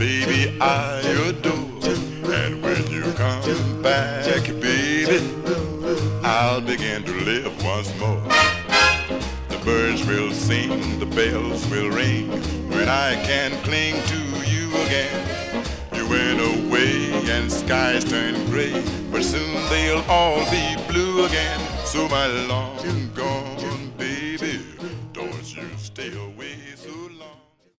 baby, I adore. And when you come back, baby, I'll begin to live once more. The birds will sing, the bells will ring, when I can cling to you again. You went away and skies turned gray, but soon they'll all be blue again. So my long gone